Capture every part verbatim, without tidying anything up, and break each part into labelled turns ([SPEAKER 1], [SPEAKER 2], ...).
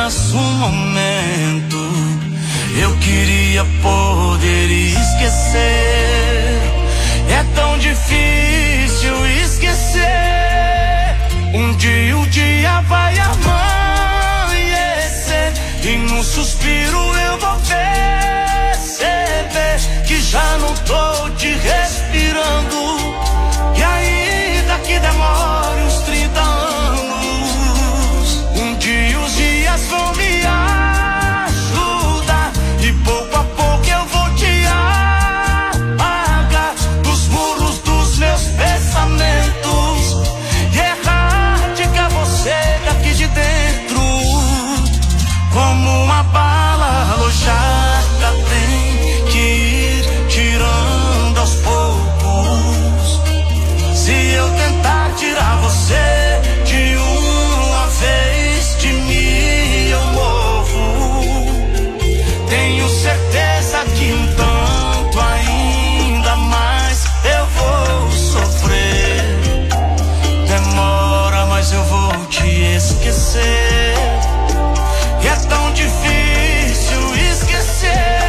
[SPEAKER 1] apenas um momento. Eu queria poder esquecer. É tão difícil esquecer. Um dia o dia vai amanhecer e num suspiro eu vou perceber que já não tô te respirando. E ainda que demore uns trinta anos, um dia os dias vão me ajudar e pouco a pouco eu vou te apagar dos muros dos meus pensamentos e erradicar você daqui de dentro. Como uma bala alojada tem que ir tirando aos poucos. Se eu tentar tirar você de uma vez, de mim eu morro. Tenho certeza que um tanto ainda mais eu vou sofrer. Demora, mas eu vou te esquecer. E é tão difícil esquecer.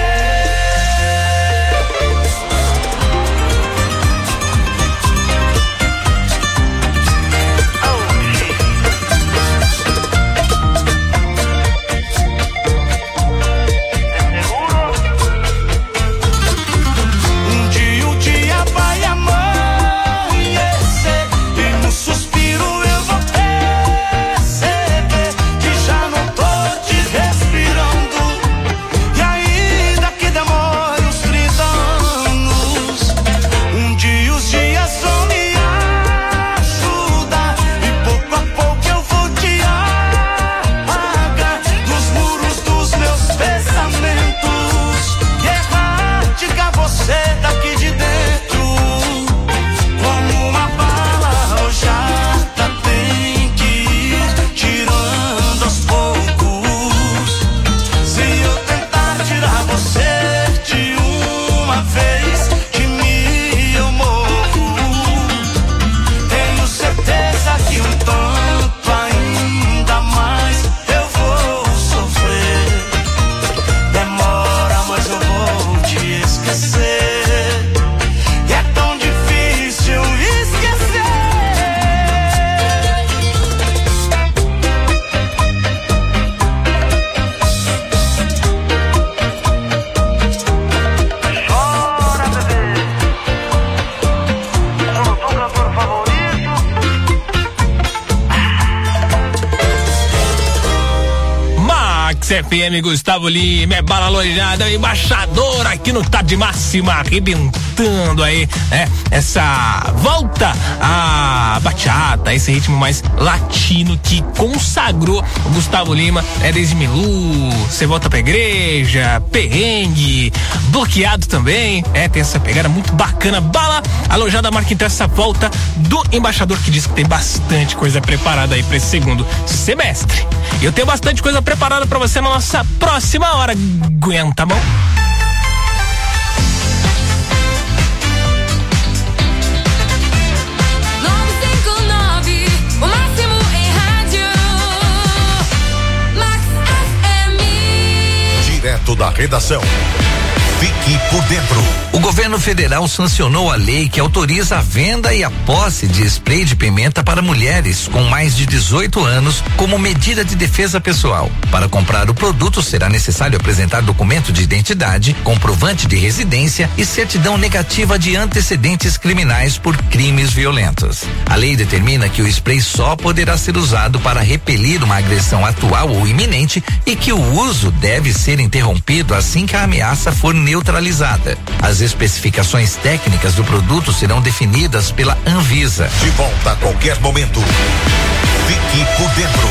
[SPEAKER 1] Um dia o dia vai amanhecer e no suspiro eu vou perceber que já não tô te respirando. E ainda que demore uns trinta anos, um dia os dias vão me ajudar e pouco a pouco eu vou te apagar dos muros dos meus pensamentos e erradicar você daqui de dentro. Como uma bala alojada tem que ir tirando aos poucos. Se eu tentar tirar você de uma vez, de mim eu morro. Tenho certeza que um tanto ainda mais eu vou sofrer. Demora, mas eu vou te esquecer. E é tão difícil esquecer. Chora, bebê. Eu não sou cantor favorito.
[SPEAKER 2] Max F M, Gustavo Lima, é bala loirada, embaixador aqui no Tá de Máxima, arrebentando aí, né? Essa volta à bachata, esse ritmo mais latino que consagrou o Gustavo Lima, é desde Milu, Você Volta Pra Igreja, Perrengue, Bloqueado também, é, tem essa pegada muito bacana. Bala alojada marca então essa volta do embaixador, que diz que tem bastante coisa preparada aí pra esse segundo semestre. E eu tenho bastante coisa preparada pra você na nossa próxima hora. Aguenta a mão.
[SPEAKER 3] nove cinco nove, o máximo em rádio. Max F M.
[SPEAKER 4] Direto da redação. Fique por dentro.
[SPEAKER 5] O governo federal sancionou a lei que autoriza a venda e a posse de spray de pimenta para mulheres com mais de dezoito anos como medida de defesa pessoal. Para comprar o produto será necessário apresentar documento de identidade, comprovante de residência e certidão negativa de antecedentes criminais por crimes violentos. A lei determina que o spray só poderá ser usado para repelir uma agressão atual ou iminente e que o uso deve ser interrompido assim que a ameaça for neutralizada. As especificações técnicas do produto serão definidas pela Anvisa.
[SPEAKER 4] De volta a qualquer momento. Fique por dentro.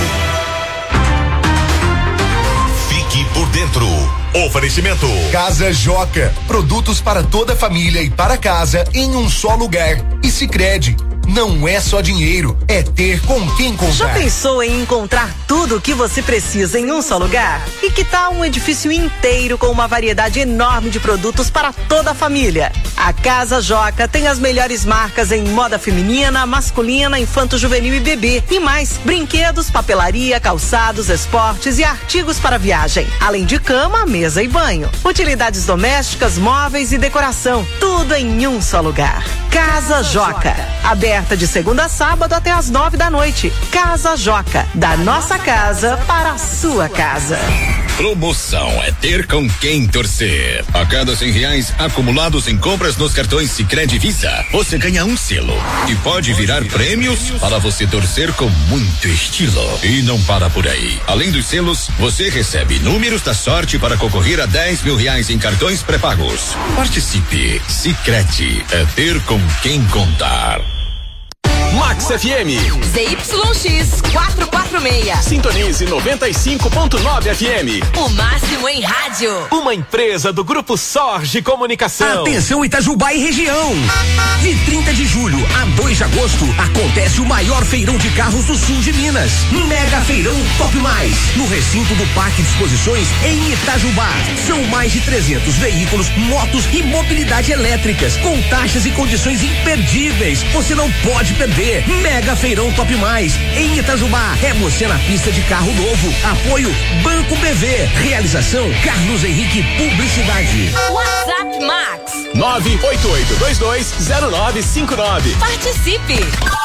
[SPEAKER 4] Fique por dentro. Oferecimento.
[SPEAKER 6] Casa Joca, produtos para toda a família e para casa em um só lugar. E Sicredi, não é só dinheiro, é ter com quem comprar.
[SPEAKER 7] Já pensou em encontrar tudo o que você precisa em um só lugar? E que tal um edifício inteiro com uma variedade enorme de produtos para toda a família? A Casa Joca tem as melhores marcas em moda feminina, masculina, infanto-juvenil e bebê. E mais, brinquedos, papelaria, calçados, esportes e artigos para viagem. Além de cama, mesa e banho. Utilidades domésticas, móveis e decoração. Tudo em um só lugar. Casa Joca. Aberta de segunda a sábado até às nove da noite. Casa Joca. Da nossa casa para a sua casa.
[SPEAKER 8] Promoção é ter com quem torcer. A cada cem reais acumulados em compras nos cartões Sicredi Visa, você ganha um selo e pode virar prêmios para você torcer com muito estilo. E não para por aí. Além dos selos, você recebe números da sorte para concorrer a dez mil reais em cartões pré-pagos. Participe. Sicredi é ter com quem contar.
[SPEAKER 9] Max F M.
[SPEAKER 3] Z Y X quatrocentos e quarenta e seis.
[SPEAKER 9] Sintonize noventa e cinco ponto nove F M.
[SPEAKER 3] O máximo em rádio.
[SPEAKER 9] Uma empresa do Grupo Sorge Comunicação.
[SPEAKER 10] Atenção Itajubá e região. De trinta de julho a dois de agosto acontece o maior feirão de carros do sul de Minas. Mega Feirão Top Mais. No recinto do Parque de Exposições em Itajubá. São mais de trezentos veículos, motos e mobilidade elétricas com taxas e condições imperdíveis. Você não pode perder. Mega Feirão Top Mais em Itajubá. É você na pista de carro novo. Apoio Banco B V. Realização Carlos Henrique Publicidade.
[SPEAKER 3] WhatsApp Max
[SPEAKER 9] nove oito oito dois dois zero nove cinco nove.
[SPEAKER 3] Participe.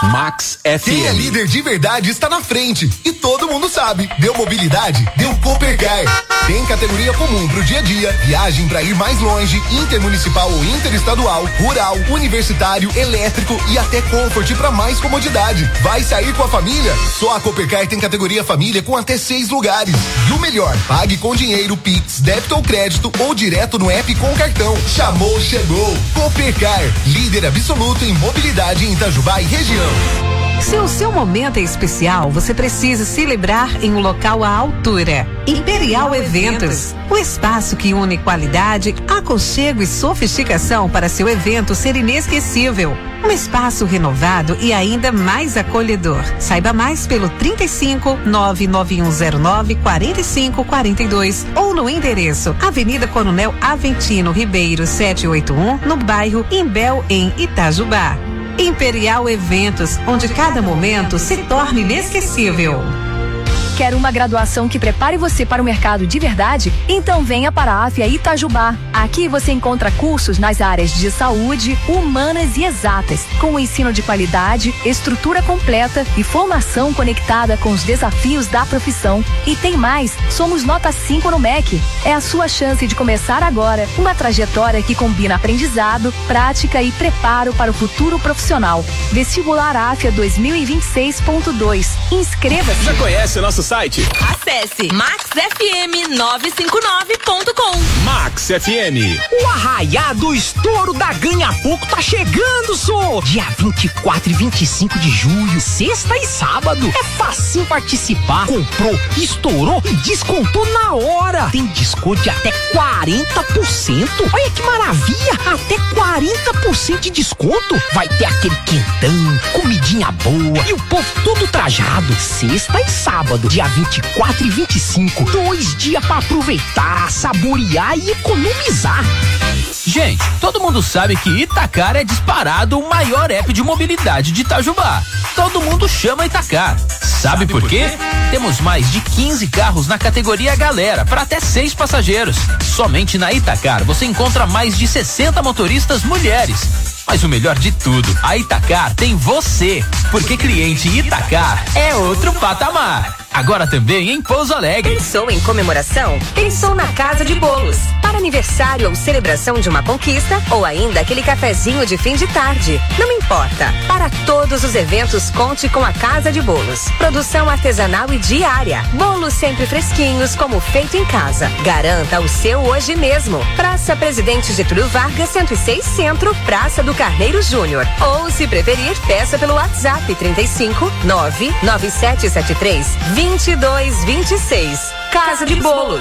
[SPEAKER 9] Max F M.
[SPEAKER 6] Quem é líder de verdade está na frente e todo mundo sabe. Deu mobilidade, deu Coopercar. Tem categoria comum pro dia a dia, viagem para ir mais longe, intermunicipal ou interestadual, rural, universitário, elétrico e até Comfort para mais comodidade. Vai sair com a família? Só a Coopercar tem categoria família com até seis lugares. E o melhor, pague com dinheiro, Pix, débito ou crédito ou direto no app com cartão. Chamou, chegou. Coopercar, líder absoluto em mobilidade em Itajubá e região.
[SPEAKER 11] Se o seu momento é especial, você precisa celebrar em um local à altura. Imperial Eventos, o espaço que une qualidade, aconchego e sofisticação para seu evento ser inesquecível. Um espaço renovado e ainda mais acolhedor. Saiba mais pelo trinta e cinco, nove nove um zero nove, quarenta e cinco quarenta e dois ou no endereço Avenida Coronel Aventino Ribeiro setecentos e oitenta e um, no bairro Imbel, em Itajubá. Imperial Eventos, onde cada momento se torna inesquecível.
[SPEAKER 12] Quer uma graduação que prepare você para o mercado de verdade? Então venha para a AFIA Itajubá. Aqui você encontra cursos nas áreas de saúde, humanas e exatas, com o ensino de qualidade, estrutura completa e formação conectada com os desafios da profissão. E tem mais, somos nota cinco no M E C. É a sua chance de começar agora uma trajetória que combina aprendizado, prática e preparo para o futuro profissional. Vestibular AFIA dois mil e vinte e seis ponto dois. Inscreva-se.
[SPEAKER 9] Já conhece o nosso site?
[SPEAKER 3] Acesse max f m nove cinco nove ponto com.
[SPEAKER 9] Max F M.
[SPEAKER 10] O arraiado estouro da Ganha Pouco tá chegando, só! Dia vinte e quatro e vinte e cinco de julho, sexta e sábado. É facinho participar. Comprou, estourou e descontou na hora. Tem desconto de até quarenta por cento. Olha que maravilha! Até quarenta por cento de desconto. Vai ter aquele quentão, comidinha boa e o povo todo trajado. Sexta e sábado, dia vinte e quatro e vinte e cinco. Dois dias pra aproveitar, saborear e economizar.
[SPEAKER 13] Gente, todo mundo sabe que Itacar é disparado o maior app de mobilidade de Itajubá. Todo mundo chama Itacar. Sabe por quê? Temos mais de quinze carros na categoria Galera, para até seis passageiros. Somente na Itacar você encontra mais de sessenta motoristas mulheres. Mas o melhor de tudo, a Itacar tem você, porque cliente Itacar é outro patamar. Agora também em Pouso Alegre.
[SPEAKER 14] Pensou em comemoração? Pensou na Casa de Bolos. Para aniversário ou celebração de uma conquista, ou ainda aquele cafezinho de fim de tarde. Não importa. Para todos os eventos, conte com a Casa de Bolos. Produção artesanal e diária. Bolos sempre fresquinhos, como feito em casa. Garanta o seu hoje mesmo. Praça Presidente Getúlio Vargas, cento e seis Centro, Praça do Carneiro Júnior. Ou, se preferir, peça pelo WhatsApp trinta e cinco, nove nove sete sete três, vinte e dois vinte e seis. Casa de Bolos.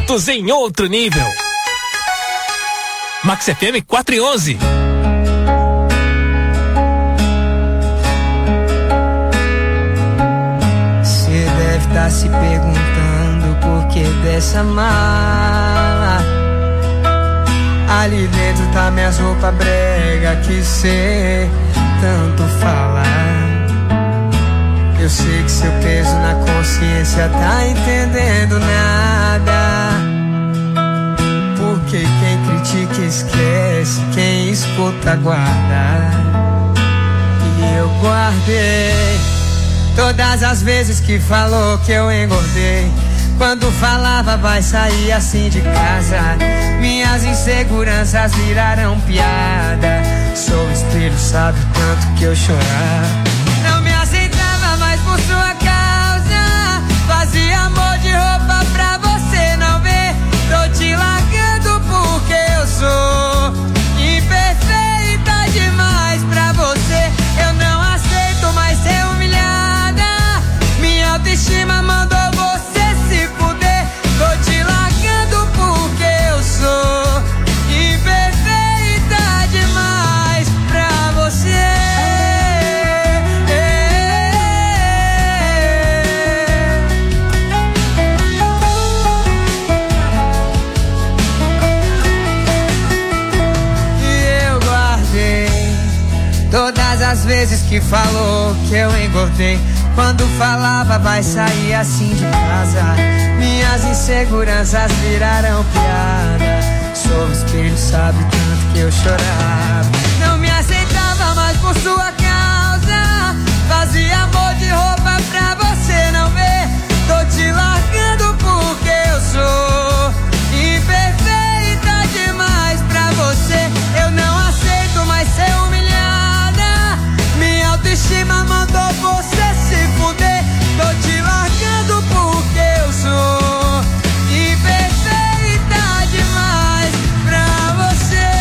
[SPEAKER 2] produtos em outro nível. Max F M quatro e onze.
[SPEAKER 15] Você deve estar se perguntando por que dessa mala. Ali dentro tá minhas roupas brega que cê tanto fala. Eu sei que seu peso na consciência tá entendendo nada. Porque quem critica esquece, quem escuta guarda. E eu guardei todas as vezes que falou que eu engordei. Quando falava vai sair assim de casa, minhas inseguranças viraram piada. Sou o espelho, sabe o tanto que eu chorava. Não me aceitava mais por sua causa. Fazia amor de roupa pra você não ver. Tô te largando porque eu sou imperfeita demais pra você. Eu não aceito mais ser humilhada. Minha autoestima mandou você se fuder. Tô te largando porque eu sou imperfeita demais pra você. Todas as vezes que falou que eu engordei. Quando falava vai sair assim de casa, minhas inseguranças viraram piada. Sou o espelho, sabe o tanto que eu chorava. Não me aceitava mais por sua causa. Fazia amor de roupa pra você não ver. Tô te largando porque eu sou imperfeita demais pra você. Eu não aceito mais ser humilhada. Minha autoestima mandou você se fuder. Tô te largando porque eu sou imperfeita demais pra você.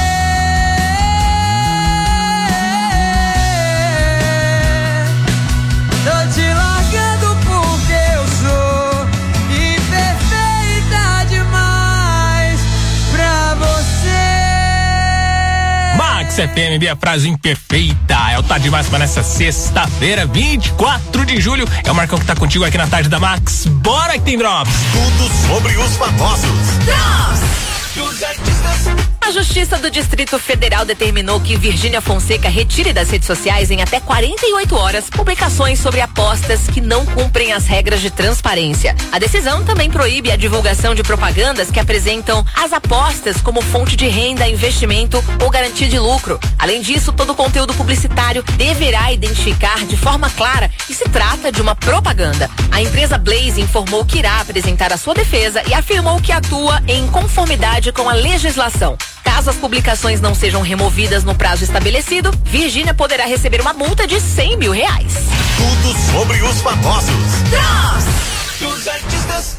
[SPEAKER 15] Tô te largando porque eu sou imperfeita demais pra você.
[SPEAKER 2] Max F M, minha frase imperfeita. É o Tá Demais para nessa sexta-feira, vinte e quatro de julho. É o Marcão que tá contigo aqui na tarde da Max. Bora que tem Drops.
[SPEAKER 4] Tudo sobre os famosos.
[SPEAKER 2] Drops.
[SPEAKER 16] A Justiça do Distrito Federal determinou que Virgínia Fonseca retire das redes sociais em até quarenta e oito horas publicações sobre apostas que não cumprem as regras de transparência. A decisão também proíbe a divulgação de propagandas que apresentam as apostas como fonte de renda, investimento ou garantia de lucro. Além disso, todo conteúdo publicitário deverá identificar de forma clara que se trata de uma propaganda. A empresa Blaze informou que irá apresentar a sua defesa e afirmou que atua em conformidade com a legislação. Caso as publicações não sejam removidas no prazo estabelecido, Virgínia poderá receber uma multa de cem mil reais.
[SPEAKER 4] Tudo sobre os famosos.
[SPEAKER 1] Dos artistas.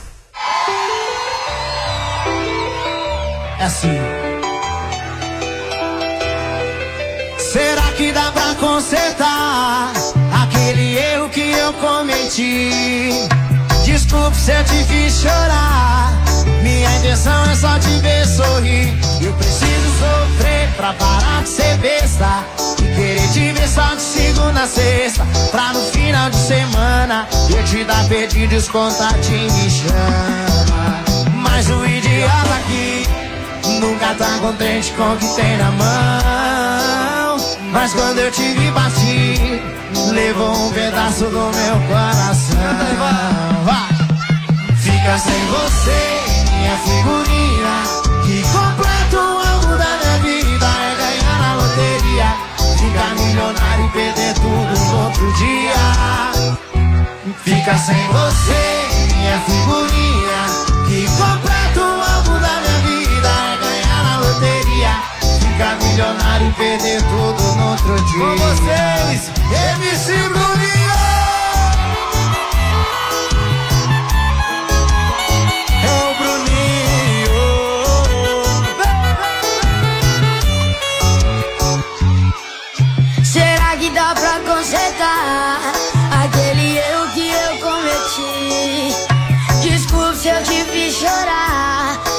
[SPEAKER 15] É assim.
[SPEAKER 1] Será que dá pra consertar aquele erro que eu cometi? Desculpe se eu te fiz chorar. Minha intenção é só te ver sorrir. Eu preciso sofrer pra parar de ser besta e querer te ver só de segunda a sexta, pra no final de semana eu te dar perdido e os contatinhos me chama. Mas o idiota aqui nunca tá contente com o que tem na mão. Mas quando eu te vi bati, levou um pedaço do meu coração. Vai! Fica sem você, minha figurinha, que completa o alvo da minha vida. É ganhar na loteria, ficar milionário e perder tudo no outro dia. Fica sem você, minha figurinha, que completa o alvo da minha vida. É ganhar na loteria, ficar milionário e perder tudo no outro dia. Com vocês, M C Bruninho.
[SPEAKER 17] Dá pra consertar aquele erro que eu cometi. Desculpe se eu te fiz chorar.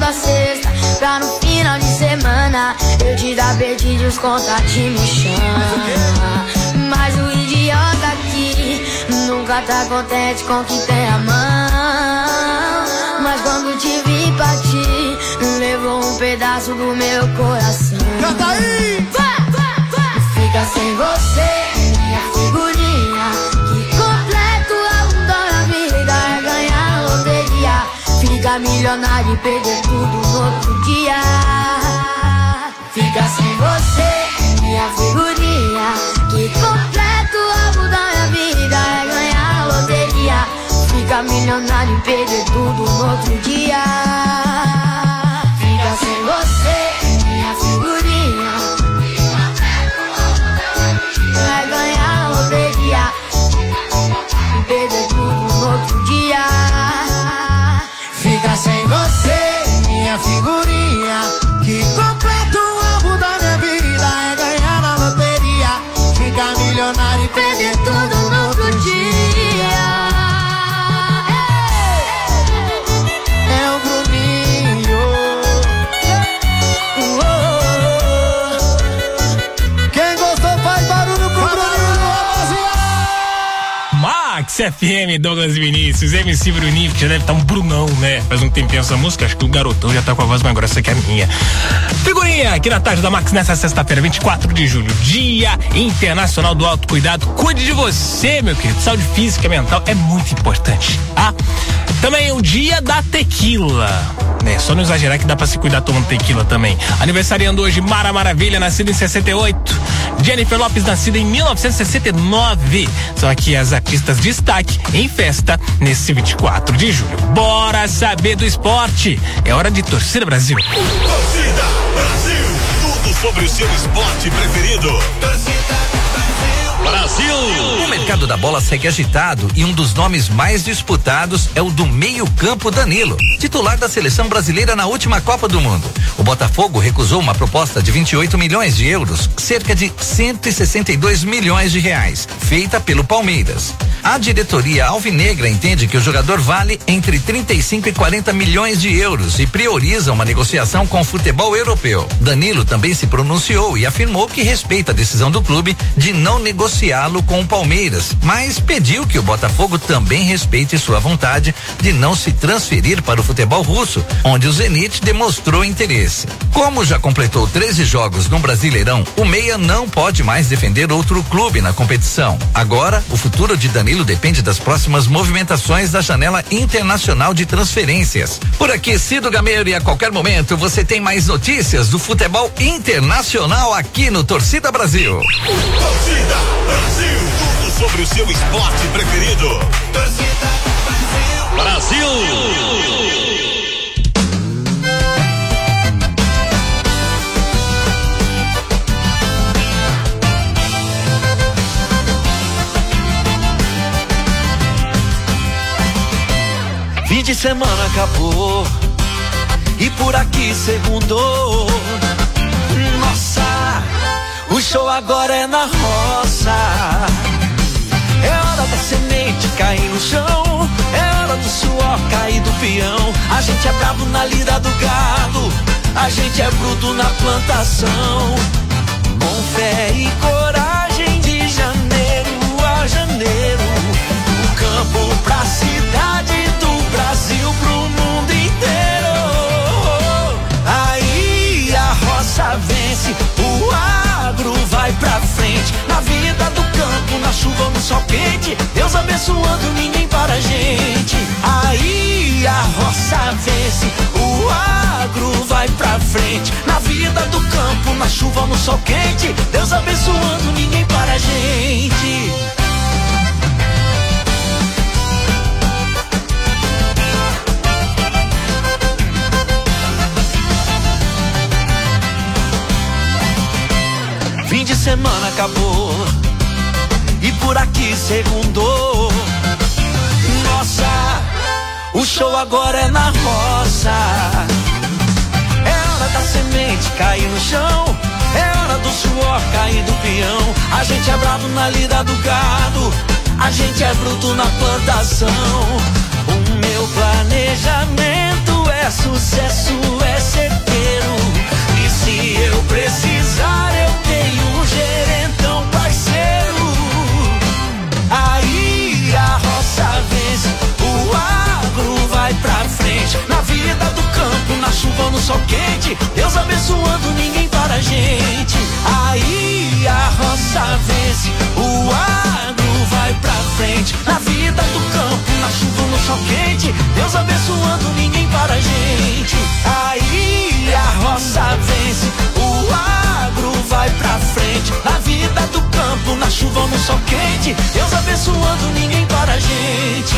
[SPEAKER 17] segunda a sexta, pra no final de semana eu te dar perdido e os contatos me chama. Mas o idiota aqui nunca tá contente com quem tem a mão. Mas quando te vi partir, levou um pedaço do meu coração.
[SPEAKER 1] Canta aí!
[SPEAKER 17] Fica sem você, minha figurinha, que completo a mundo na vida é ganhar na loteria. Fica milionário e perder tudo no outro dia. Fica sem você, minha figurinha, que completo a mundo na vida é ganhar na loteria. Fica milionário e perder tudo no outro dia. Fica sem você, minha figurinha, vai ganhar a loteria e perder tudo no outro dia.
[SPEAKER 1] Fica sem você, minha figurinha, que completa o álbum da minha vida é ganhar na loteria. Fica milionário e perder tudo no outro dia. É o Bruninho. Quem gostou faz barulho com o Bruninho, rapaziada.
[SPEAKER 2] Max F M, Douglas Vinícius, M C Bruninho, que já deve estar um Brunão, né? Faz um tempinho essa música, acho que o garotão já tá com a voz mais grossa que a minha. Figurinha aqui na tarde da Max nessa sexta-feira, vinte e quatro de julho, Dia Internacional do Autocuidado. Cuide de você, meu querido. Saúde física e mental é muito importante, tá? Também o Dia da Tequila, né? Só não exagerar que dá pra se cuidar tomando tequila também. Aniversariando hoje Mara Maravilha, nascida em sessenta e oito. Jennifer Lopes, nascida em mil novecentos e sessenta e nove. São aqui as artistas de destaque em festa nesse vinte e quatro de julho. Bora saber do esporte. É hora de Torcida Brasil.
[SPEAKER 4] Torcida Brasil. Tudo sobre o seu esporte preferido. Torcida Brasil.
[SPEAKER 5] O mercado da bola segue agitado e um dos nomes mais disputados é o do meio-campo Danilo, titular da seleção brasileira na última Copa do Mundo. O Botafogo recusou uma proposta de vinte e oito milhões de euros, cerca de cento e sessenta e dois milhões de reais, feita pelo Palmeiras. A diretoria alvinegra entende que o jogador vale entre trinta e cinco e quarenta milhões de euros e prioriza uma negociação com o futebol europeu. Danilo também se pronunciou e afirmou que respeita a decisão do clube de não negociá-lo com o Palmeiras, mas pediu que o Botafogo também respeite sua vontade de não se transferir para o futebol russo, onde o Zenit demonstrou interesse. Como já completou treze jogos no Brasileirão, o meia não pode mais defender outro clube na competição. Agora, o futuro de Danilo depende das próximas movimentações da janela internacional de transferências. Por aqui, Cido Gameiro, e a qualquer momento você tem mais notícias do futebol internacional aqui no Torcida Brasil.
[SPEAKER 4] Torcida Brasil. Tudo sobre o seu esporte preferido. Torcida Brasil. Brasil.
[SPEAKER 18] Fim de semana acabou e por aqui segundou. Nossa, o show agora é na roça. É hora da semente cair no chão, é hora do suor cair do peão. A gente é bravo na lida do gado, a gente é bruto na plantação. Com fé e coragem de janeiro a janeiro, do campo pra cidade, do Brasil pro mundo inteiro. Aí a roça vence, o agro vai pra frente. Na vida do campo, na chuva ou no sol quente, Deus abençoando, ninguém para a gente. Aí a roça vence, o agro vai pra frente. Na vida do campo, na chuva ou no sol quente, Deus abençoando, ninguém para a gente. Fim de semana acabou e por aqui segundou. Nossa, o show agora é na roça. É hora da semente cair no chão, é hora do suor cair do peão. A gente é bravo na lida do gado, a gente é bruto na plantação. O meu planejamento é sucesso, é certeiro. E se eu precisar, eu tenho um gerentão parceiro. Aí a roça vence, o agro vai pra frente. Na vida do campo, na chuva ou no sol quente, Deus abençoando, ninguém para a gente. Aí a roça vence, o agro vai pra frente. Na vida do campo, na chuva ou no sol quente, Deus abençoando, ninguém para a gente. Aí a roça vence, o agro vai pra frente. Na vida do campo, na chuva ou no sol quente, Deus abençoando, ninguém para a gente.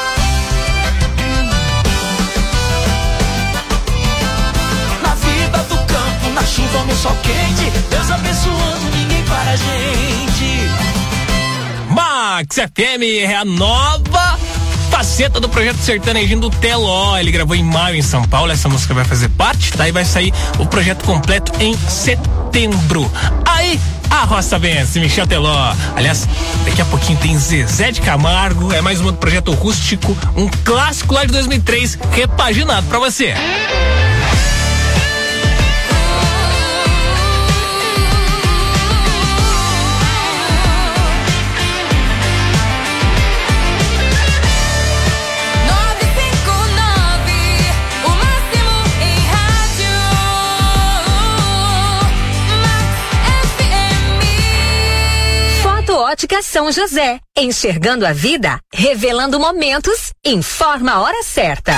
[SPEAKER 18] Na vida do campo, na chuva ou no sol quente, Deus abençoando, ninguém para a gente.
[SPEAKER 2] Max F M é a nova faceta do projeto sertanejinho do Teló. Ele gravou em maio em São Paulo, essa música vai fazer parte, daí vai sair o projeto completo em setembro. Aí a roça vence, Michel Teló. Aliás, daqui a pouquinho tem Zezé de Camargo, é mais um outro projeto rústico, um clássico lá de dois mil e três, repaginado pra você.
[SPEAKER 14] Ótica São José, enxergando a vida, revelando momentos, informa a hora certa.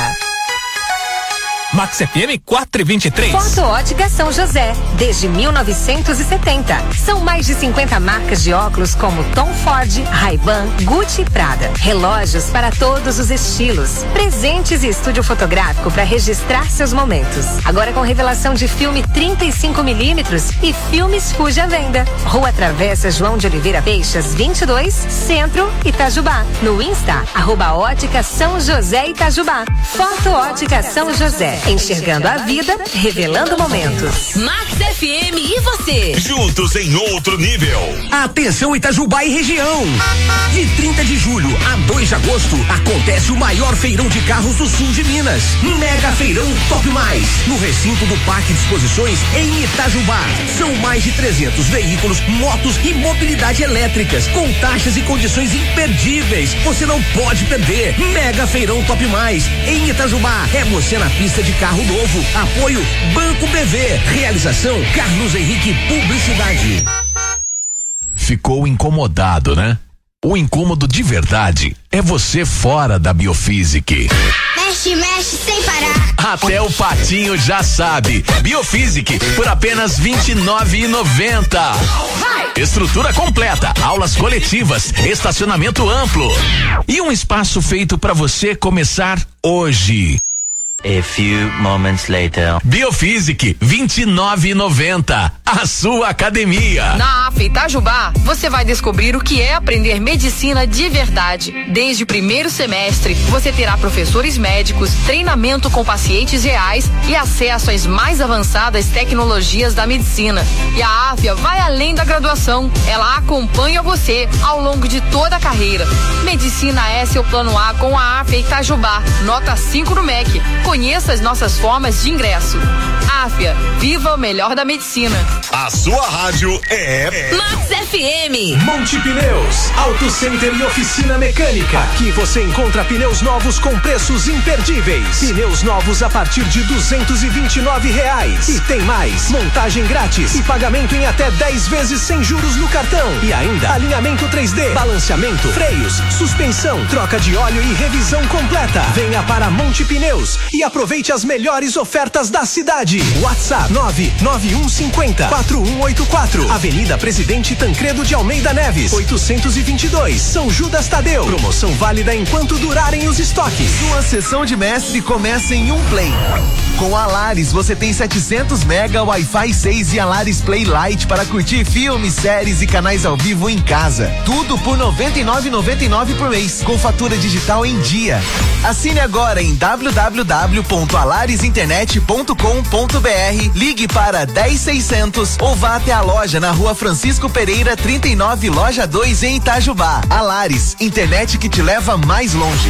[SPEAKER 2] Max F M quatro e vinte e três.
[SPEAKER 14] Foto Ótica São José, desde mil novecentos e setenta. São mais de cinquenta marcas de óculos como Tom Ford, Ray-Ban, Gucci e Prada. Relógios para todos os estilos. Presentes e estúdio fotográfico para registrar seus momentos. Agora com revelação de filme trinta e cinco milímetros e filmes Fuji à venda. Rua Travessa João de Oliveira Peixas, vinte e dois, Centro, Itajubá. No Insta, arroba Ótica São José Itajubá. Foto Ótica São José. Enxergando a vida, revelando momentos.
[SPEAKER 16] Max F M e você?
[SPEAKER 4] Juntos em outro nível.
[SPEAKER 19] Atenção Itajubá e região. De trinta de julho a dois de agosto acontece o maior feirão de carros do sul de Minas. Mega Feirão Top Mais, no recinto do Parque de Exposições em Itajubá. São mais de trezentos veículos, motos e mobilidade elétricas com taxas e condições imperdíveis. Você não pode perder. Mega Feirão Top Mais em Itajubá. É você na pista de carro novo. Apoio Banco B V. Realização Carlos Henrique Publicidade.
[SPEAKER 20] Ficou incomodado, né? O incômodo de verdade é você fora da Biofísic.
[SPEAKER 17] Mexe, mexe sem parar.
[SPEAKER 20] Até o patinho já sabe. Biofísic por apenas vinte e nove reais e noventa centavos. Estrutura completa, aulas coletivas, estacionamento amplo e um espaço feito para você começar hoje.
[SPEAKER 21] A few moments later.
[SPEAKER 20] Biofísic, vinte e nove reais e noventa centavos. A sua academia.
[SPEAKER 22] Na A F Itajubá, você vai descobrir o que é aprender medicina de verdade. Desde o primeiro semestre, você terá professores médicos, treinamento com pacientes reais e acesso às mais avançadas tecnologias da medicina. E a Áfia vai além da graduação. Ela acompanha você ao longo de toda a carreira. Medicina é seu plano A com a Áfia Itajubá. Nota cinco no M E C. Conheça as nossas formas de ingresso. Áfia, viva o melhor da medicina.
[SPEAKER 4] A sua rádio é
[SPEAKER 16] Max F M.
[SPEAKER 9] Monte Pneus, Auto Center e oficina mecânica. Aqui você encontra pneus novos com preços imperdíveis. Pneus novos a partir de duzentos e vinte e nove reais. E tem mais, montagem grátis e pagamento em até dez vezes sem juros no cartão. E ainda alinhamento três D, balanceamento, freios, suspensão, troca de óleo e revisão completa. Venha para Monte Pneus e aproveite as melhores ofertas da cidade. WhatsApp nove nove um cinco zero quatro um oito quatro. Avenida Presidente Tancredo de Almeida Neves, oitocentos e vinte e dois, São Judas Tadeu. Promoção válida enquanto durarem os estoques.
[SPEAKER 23] Sua sessão de mestre começa em um play. Com a Alaris você tem setecentos mega Wi-Fi seis e Alaris Play Lite para curtir filmes, séries e canais ao vivo em casa. Tudo por noventa e nove reais e noventa e nove centavos por mês, com fatura digital em dia. Assine agora em w w w ponto alaris internet ponto com ponto b r, ligue para dez seiscentos ou vá até a loja na Rua Francisco Pereira trinta e nove, loja dois em Itajubá. Alaris, internet que te leva mais longe.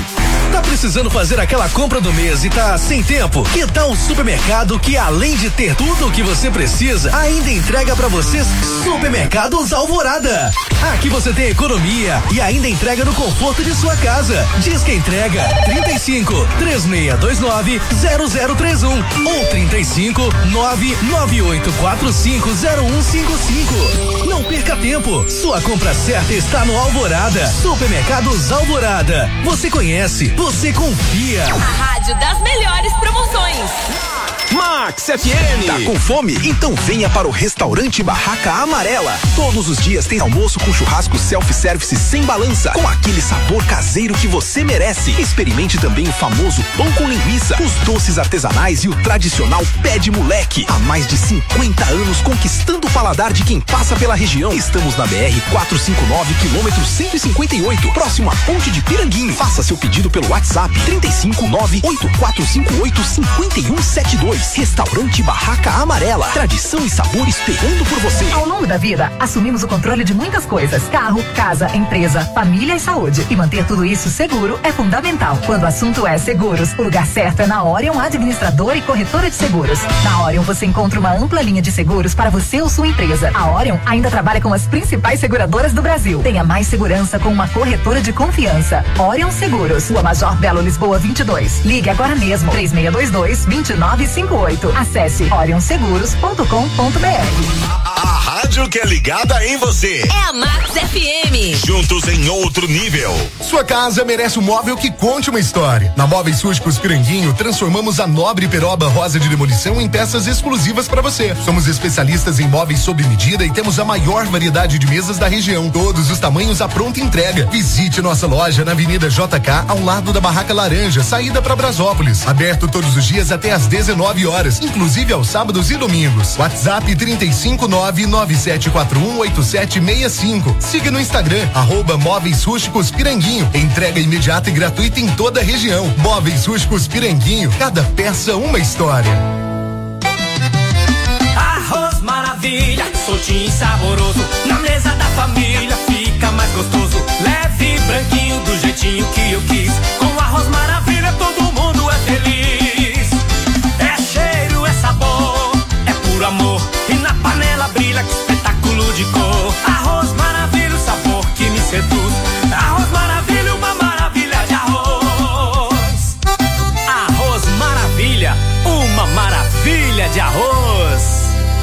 [SPEAKER 6] Tá precisando fazer aquela compra do mês e tá sem tempo? Que tal o supermercado que, além de ter tudo o que você precisa, ainda entrega pra vocês? Supermercados Alvorada. Aqui você tem economia e ainda entrega no conforto de sua casa. Diz que entrega trinta e cinco, três seis dois nove, zero zero três um ou trinta e cinco, nove nove oito quatro cinco zero um cinco cinco. Não perca tempo. Sua compra certa está no Alvorada. Supermercados Alvorada. Você conhece, você confia.
[SPEAKER 16] A rádio das melhores promoções.
[SPEAKER 9] Max F M. Tá com fome? Então venha para o restaurante Barraca Amarela. Todos os dias tem almoço com churrasco self-service sem balança, com aquele sabor caseiro que você merece. Experimente também o famoso pão com linguiça, os doces artesanais e o tradicional pé de moleque. Há mais de cinquenta anos conquistando o paladar de quem passa pela região. Estamos na B R quatrocentos e cinquenta e nove, quilômetro cento e cinquenta e oito, próximo à Ponte de Piranguinho. Faça seu pedido pelo WhatsApp trinta e cinco, nove oito quatro cinco oito, cinco um sete dois. Restaurante Barraca Amarela. Tradição e sabor esperando por você.
[SPEAKER 7] Ao longo da vida, assumimos o controle de muitas coisas: carro, casa, empresa, família e saúde. E manter tudo isso seguro é fundamental. Quando o assunto é seguros, o lugar certo é na Orion Administradora e Corretora de Seguros. Na Orion você encontra uma ampla linha de seguros para você ou sua empresa. A Orion ainda trabalha com as principais seguradoras do Brasil. Tenha mais segurança com uma corretora de confiança. Orion Seguros, Rua Major Belo Lisboa vinte e dois. Ligue agora mesmo, três seis dois dois, dois nove cinco oito. Acesse orion seguros ponto com ponto b r.
[SPEAKER 4] A rádio que é ligada em você.
[SPEAKER 16] É a Max F M.
[SPEAKER 4] Juntos em outro nível.
[SPEAKER 8] Sua casa merece um móvel que conte uma história. Na Móveis Rústicos Piranguinho, transformamos a nobre peroba rosa de demolição em peças exclusivas para você. Somos especialistas em móveis sob medida e temos a maior variedade de mesas da região. Todos os tamanhos à pronta entrega. Visite nossa loja na Avenida J K, ao lado da Barraca Laranja, saída para Brasópolis. Aberto todos os dias até às dezenove horas, inclusive aos sábados e domingos. WhatsApp trinta e cinco, nove nove sete quatro um oito sete seis cinco. Siga no Instagram, arroba Móveis Rústicos Piranguinho. Entrega imediata e gratuita em toda a região. Móveis Rústicos Piranguinho, cada peça uma história.
[SPEAKER 18] Arroz maravilha, soltinho e saboroso. Na mesa da família fica mais gostoso. Leve e branquinho do jeitinho que eu quis. Com arroz maravilha todo mundo é feliz. É cheiro, é sabor, é puro amor. E na panela brilha, que espetáculo de cor. Arroz maravilha, o sabor que me seduz. Arroz maravilha, uma maravilha de arroz. Arroz maravilha, uma maravilha de arroz.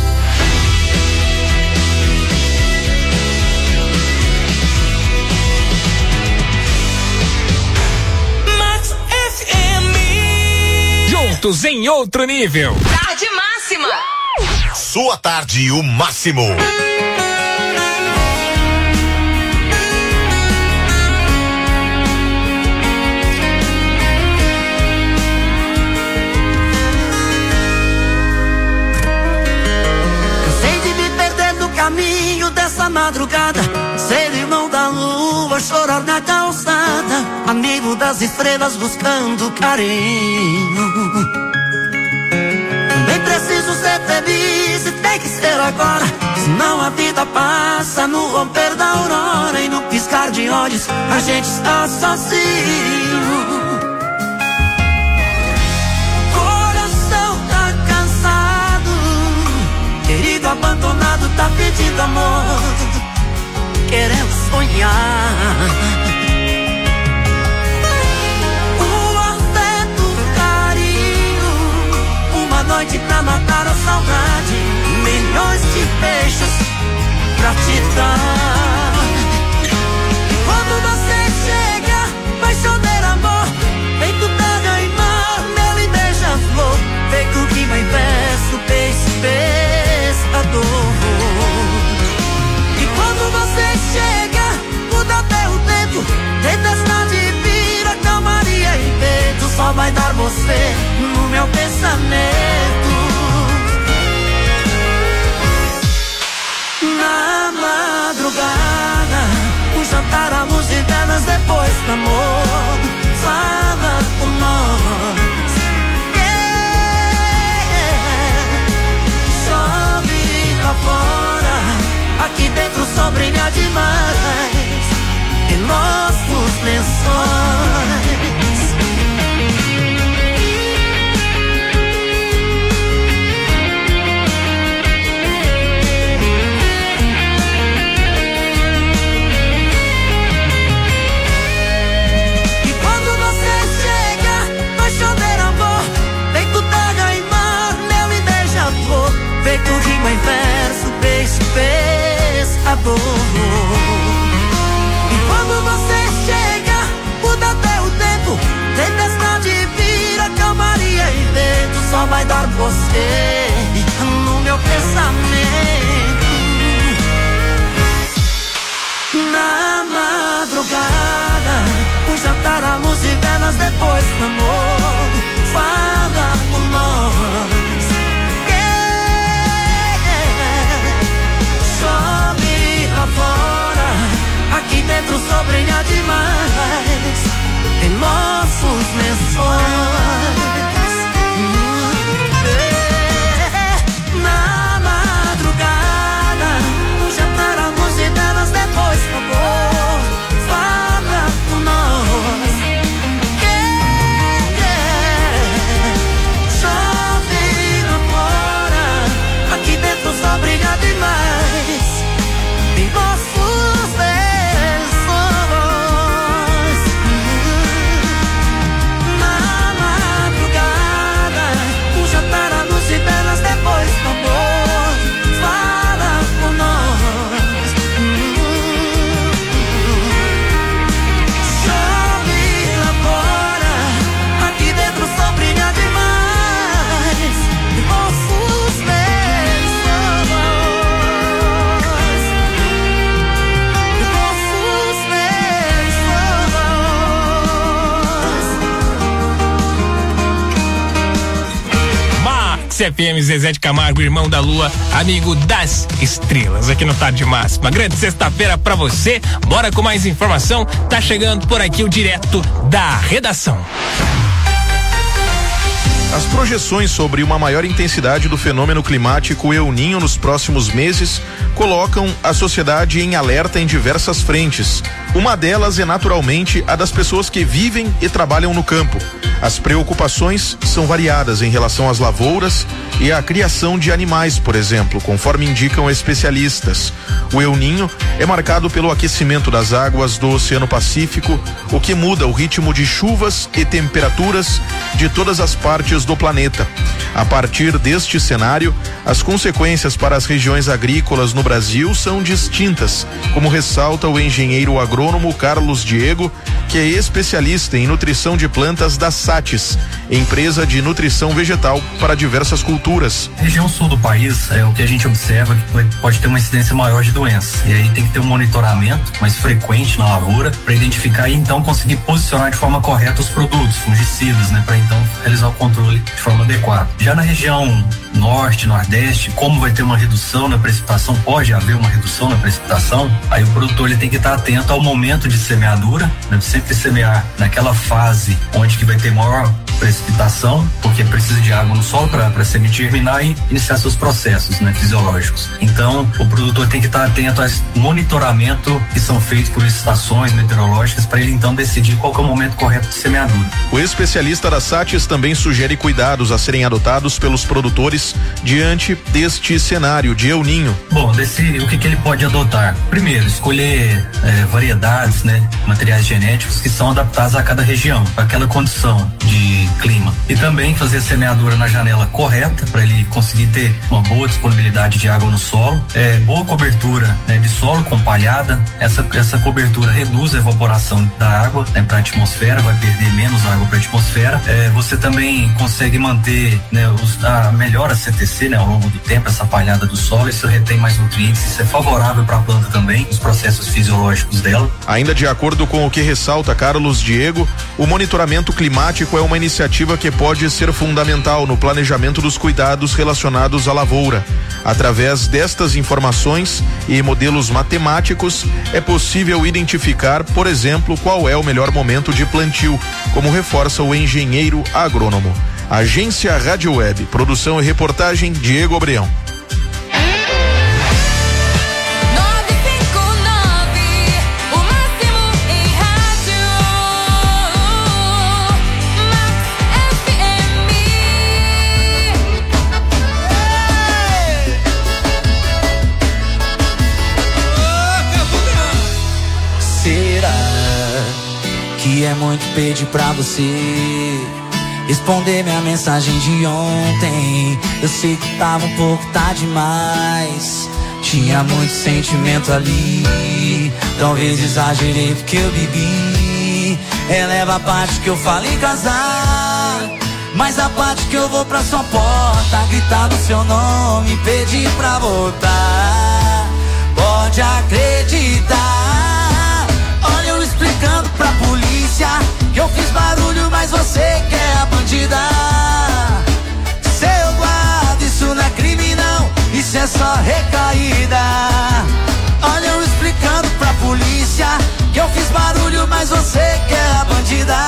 [SPEAKER 2] Max F M. Juntos em outro nível.
[SPEAKER 16] Tarde máxima.
[SPEAKER 4] Sua tarde, o máximo.
[SPEAKER 24] Cansei de me perder no caminho dessa madrugada. Ser irmão da lua, chorar na calçada. Amigo das estrelas buscando carinho. Também preciso ser feliz e tem que ser agora. Senão a vida passa no romper da aurora. E no piscar de olhos a gente está sozinho. Coração tá cansado, querido abandonado tá pedindo amor, querendo sonhar. Noite pra matar a saudade, milhões de beijos pra te dar. E quando você chega, vai chover amor, feito terra e mar, mel e beija-flor, feito que vai verso, peixe, pescador. E quando você chega, muda até o tempo, tempestade vira calmaria e vento, só vai dar você no meu pensamento. Na madrugada, o jantar à luz de velas depois do amor, fala com nós. Yeah. Chove lá fora, aqui dentro o sol brilha demais, em nossos lençóis. você no meu pensamento. Na madrugada, um jantar à luz e velas depois do amor. Fala por nós, yeah. Chove lá fora, aqui dentro só brilha demais em nossos lençóis. Na madrugada, um jantar à luz e velas depois do amor. Fala por nós, yeah, yeah. Chove lá fora, aqui dentro só brilha demais em nossos lençóis. Na madrugada, um jantar à luz e velas depois do amor. Fala por nós. Chove lá fora, aqui dentro só brilha demais nossos lençóis. Nossos lençóis.
[SPEAKER 2] Max F M, Zezé de Camargo, irmão da lua, amigo das estrelas, aqui no Tarde Máxima. Grande sexta-feira pra você. Bora com mais informação. Tá chegando por aqui o direto da redação.
[SPEAKER 3] As projeções sobre uma maior intensidade do fenômeno climático El Niño nos próximos meses colocam a sociedade em alerta em diversas frentes. Uma delas é naturalmente a das pessoas que vivem e trabalham no campo. As preocupações são variadas em relação às lavouras e à criação de animais, por exemplo, conforme indicam especialistas. O El Niño é marcado pelo aquecimento das águas do Oceano Pacífico, o que muda o ritmo de chuvas e temperaturas de todas as partes do planeta. A partir deste cenário, as consequências para as regiões agrícolas no Brasil são distintas, como ressalta o engenheiro agrônomo Carlos Diego, que é especialista em nutrição de plantas da Satis, empresa de nutrição vegetal para diversas culturas.
[SPEAKER 10] A região sul do país é o que a gente observa que pode ter uma incidência maior de doenças, e aí tem que ter um monitoramento mais frequente na lavoura para identificar e então conseguir posicionar de forma correta os produtos, fungicidas, né, para então realizar o controle de forma adequada. Já na região norte, nordeste, como vai ter uma redução na precipitação, pode haver uma redução na precipitação, aí o produtor ele tem que estar atento ao momento de semeadura, né, sempre semear naquela fase onde que vai ter maior precipitação, porque precisa de água no solo para a semente germinar e iniciar seus processos, né, fisiológicos. Então, o produtor tem que estar atento a esse monitoramento que são feitos por estações meteorológicas para ele então decidir qual que é o momento correto de semeadura.
[SPEAKER 3] O especialista da Satis também sugere cuidados a serem adotados pelos produtores diante deste cenário de El Niño.
[SPEAKER 10] Bom, desse, o que que ele pode adotar? Primeiro, escolher é, variedades, né, materiais genéticos que são adaptados a cada região, para aquela condição de clima. E também fazer a semeadura na janela correta para ele conseguir ter uma boa disponibilidade de água no solo, é, boa cobertura, né, de solo com palhada. Essa, essa cobertura reduz a evaporação da água, né, para a atmosfera, vai perder menos água para a atmosfera. É, você também consegue manter, né, os, a melhora C T C, né, ao longo do tempo, essa palhada do solo, isso retém mais nutrientes, isso é favorável para a planta também, os processos fisiológicos dela.
[SPEAKER 3] Ainda de acordo com o que ressalta Carlos Diego, o monitoramento climático é uma iniciativa que pode ser fundamental no planejamento dos cuidados relacionados à lavoura. Através destas informações e modelos matemáticos, é possível identificar, por exemplo, qual é o melhor momento de plantio, como reforça o engenheiro agrônomo. Agência Rádio Web, produção e reportagem Diego Obreão.
[SPEAKER 24] Que é muito pedir pra você responder minha mensagem de ontem. Eu sei que tava um pouco tarde demais, tinha muito sentimento ali. Talvez exagerei porque eu bebi. Eleva a parte que eu falei casar. Mas a parte que eu vou pra sua porta, gritar no seu nome, pedir pra voltar. Pode acreditar. Olha eu explicando pra polícia que eu fiz barulho, mas você que é a bandida. Seu guarda, isso não é crime não, isso é só recaída. Olha eu explicando pra polícia que eu fiz barulho, mas você que é a bandida.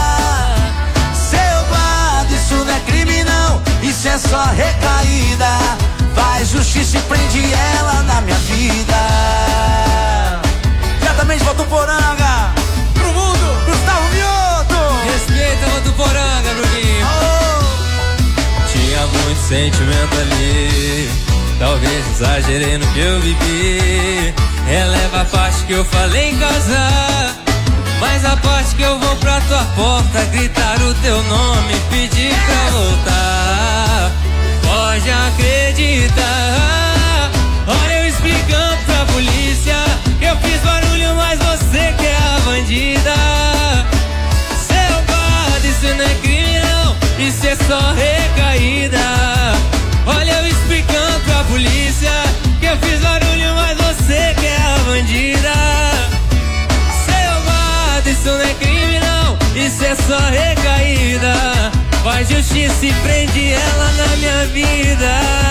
[SPEAKER 24] Seu guarda, isso não é crime não, isso é só recaída. Faz justiça e prende ela na minha vida. Diretamente Votuporanga, pro mundo, Gustavo Mioto.
[SPEAKER 11] Respeita Votuporanga, Bruninho. Oh. Tinha muito sentimento ali, talvez exagerei no que eu vivi. Releva a parte que eu falei em casa, mas a parte que eu vou pra tua porta, gritar o teu nome, pedir pra voltar. Pode acreditar. Olha eu explicando pra polícia que eu fiz barulho, mas você que é a bandida. Seu guarda, isso não é crime não, isso é só recaída. Olha eu explicando pra polícia que eu fiz barulho, mas você que é a bandida. Seu guarda, isso não é crime não, isso é só recaída. Faz justiça e prende ela na minha vida.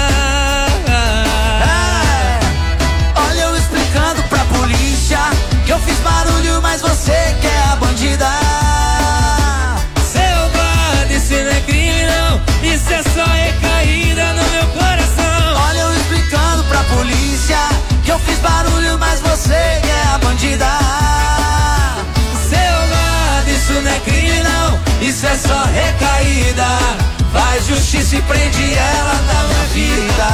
[SPEAKER 24] É, olha eu explicando pra polícia que eu fiz barulho, mas você que é a bandida.
[SPEAKER 11] Seu guarda, isso não é crime não, isso é só recaída no meu coração.
[SPEAKER 24] Olha eu explicando pra polícia que eu fiz barulho, mas você que é a bandida.
[SPEAKER 11] Seu guarda, isso não é crime não,
[SPEAKER 24] isso é só recaída. Faz justiça e prende ela na minha vida.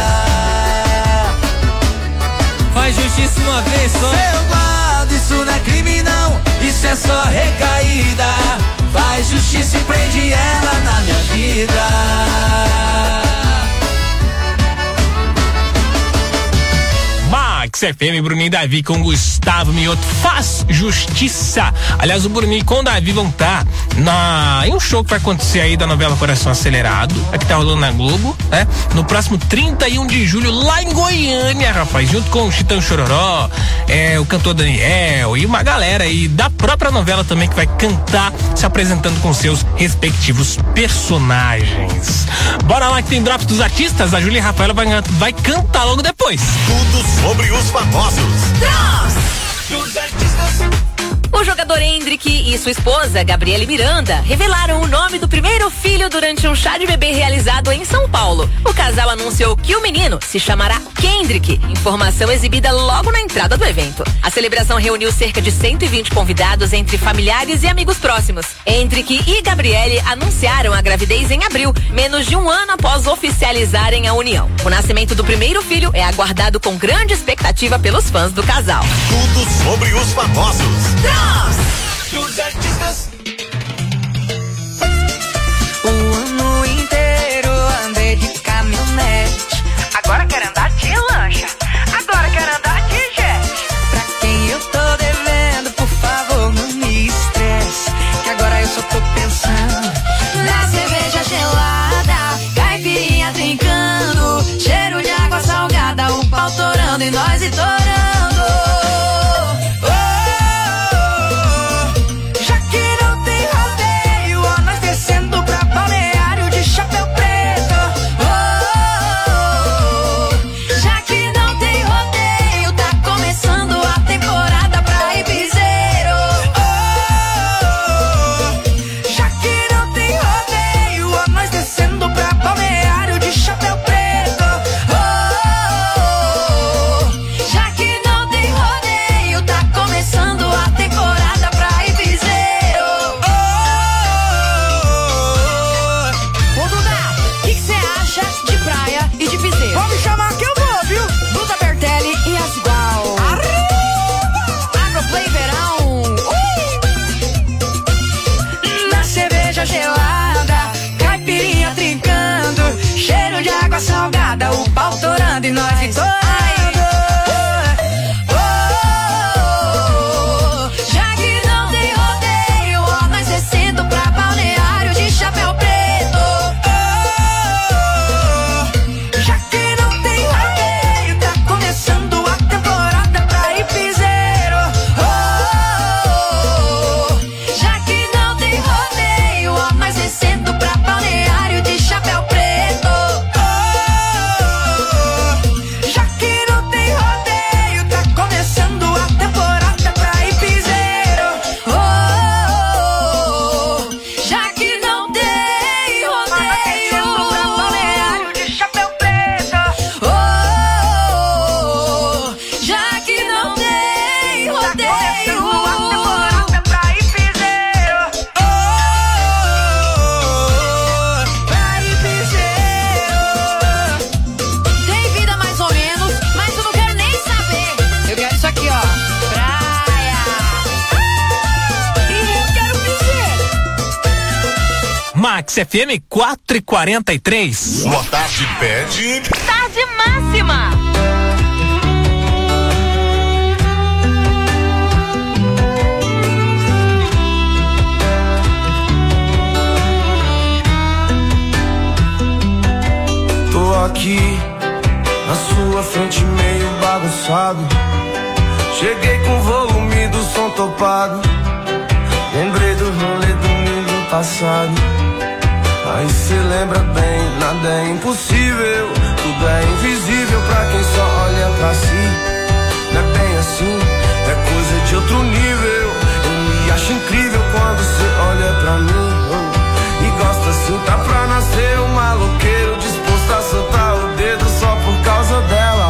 [SPEAKER 11] Faz justiça uma vez só.
[SPEAKER 24] Seu guarda, isso não é crime não, isso é só recaída. Faz justiça e prende ela na minha vida.
[SPEAKER 2] Max F M, Bruninho e Davi com Gustavo Mioto, faz justiça. Aliás, o Bruninho com o Davi vão estar na, em um show que vai acontecer aí da novela Coração Acelerado, que tá rolando na Globo, né? No próximo trinta e um de julho, lá em Goiânia, rapaz, junto com o Chitão Chororó, é, o cantor Daniel e uma galera aí da própria novela também que vai cantar, se apresentando com seus respectivos personagens. Bora lá que tem drops dos artistas, a Júlia Rafaela vai, vai cantar logo depois.
[SPEAKER 4] Tudo sobre os famosos.
[SPEAKER 16] Dos artistas. O jogador Hendrick e sua esposa, Gabriele Miranda, revelaram o nome do primeiro filho durante um chá de bebê realizado em São Paulo. O casal anunciou que o menino se chamará Kendrick, informação exibida logo na entrada do evento. A celebração reuniu cerca de cento e vinte convidados entre familiares e amigos próximos. Hendrick e Gabriele anunciaram a gravidez em abril, menos de um ano após oficializarem a união. O nascimento do primeiro filho é aguardado com grande expectativa pelos fãs do casal.
[SPEAKER 4] Tudo sobre os famosos.
[SPEAKER 24] Dos artistas.
[SPEAKER 12] O ano inteiro andei de caminhonete, agora quero andar de lancha, agora quero andar de jet. Pra quem eu tô devendo, por favor, não me estresse, que agora eu só tô pensando na cerveja gelada, caipirinha trincando, cheiro de água salgada, o pau torando e nós estourando.
[SPEAKER 2] Max F M quatro e quarenta e três.
[SPEAKER 4] Boa tarde, pede.
[SPEAKER 16] Tarde máxima.
[SPEAKER 1] Tô aqui na sua frente meio bagunçado. Cheguei com o volume do som topado. Lembrei do rolê domingo passado. Aí cê lembra bem, nada é impossível. Tudo é invisível pra quem só olha pra si. Não é bem assim, é coisa de outro nível. Eu me acho incrível quando cê olha pra mim, oh. E gosta assim, tá pra nascer um maloqueiro disposto a soltar o dedo só por causa dela.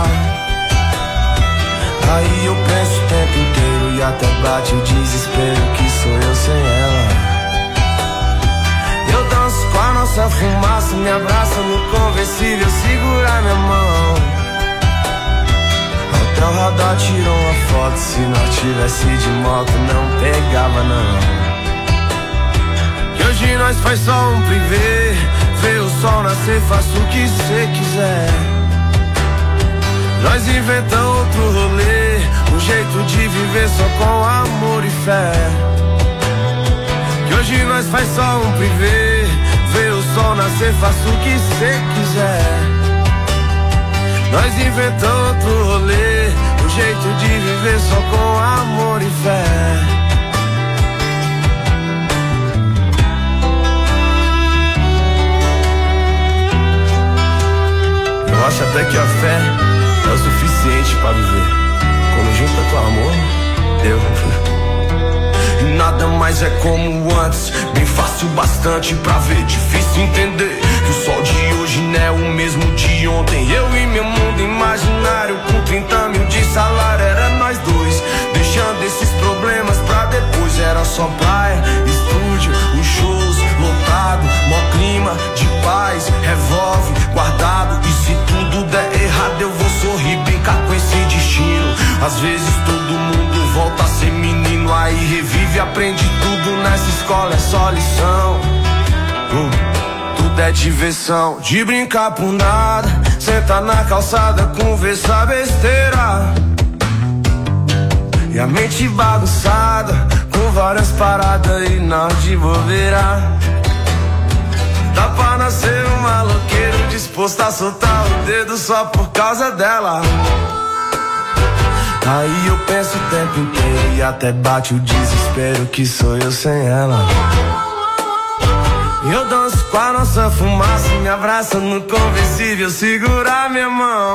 [SPEAKER 1] Aí eu penso o tempo inteiro e até bate o desespero que sou eu sem ela. Eu danço com a nossa fumaça, me abraça no conversível, segura minha mão. Até o radar tirou uma foto, se nós tivesse de moto não pegava não. Que hoje nós faz só um privê, vê o sol nascer, faça o que cê quiser. Nós inventamos outro rolê, um jeito de viver só com amor e fé. Que hoje nós faz só um privê, vê o sol nascer, faça o que cê quiser. Nós inventamos outro rolê, um jeito de viver só com amor e fé. Eu acho até que a fé é o suficiente pra viver. Quando junta com amor, deu. E nada mais é como antes, bem fácil bastante pra ver. Difícil entender que o sol de hoje não é o mesmo de ontem. Eu e meu mundo imaginário com trinta mil de salário, era nós dois, deixando esses problemas pra depois. Era só praia, estúdio, os shows lotado, mó clima de paz, revólver guardado. E se tudo der errado eu vou sorrir, brincar com esse destino. Às vezes todo mundo volta a ser menino, aí revive, aprende tudo nessa escola, é só lição. uh, Tudo é diversão, de brincar por nada, sentar na calçada, conversar besteira. E a mente bagunçada, com várias paradas e nós de bobeira. Dá pra nascer um maloqueiro disposto a soltar o dedo só por causa dela. Aí eu penso o tempo inteiro e até bate o desespero que sou eu sem ela. Eu danço com a nossa fumaça, me abraça no conversível, segura minha mão.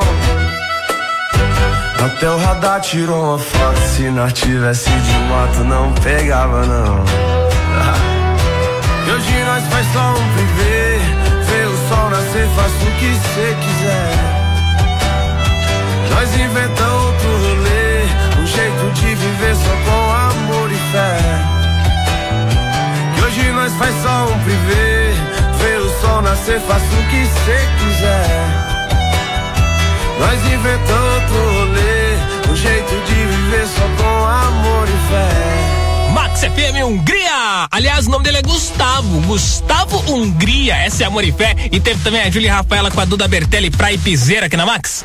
[SPEAKER 1] Até o radar tirou uma foto, se nós tivesse de moto não pegava não. E hoje nós faz só um privê, vê o sol nascer, faça o que cê quiser. Nós inventamos outro rolê, um jeito de viver só com amor e fé. Que hoje nós faz só um privê, vê o sol nascer, faça o que cê quiser. Nós inventamos outro rolê, um jeito de viver só com amor e fé.
[SPEAKER 2] Max F M Hungria. Aliás, o nome dele é Gustavo. Gustavo Hungria. Essa é Amor e Fé. E teve também a Júlia Rafaela com a Duda Bertelli, Praia e Piseira aqui na Max.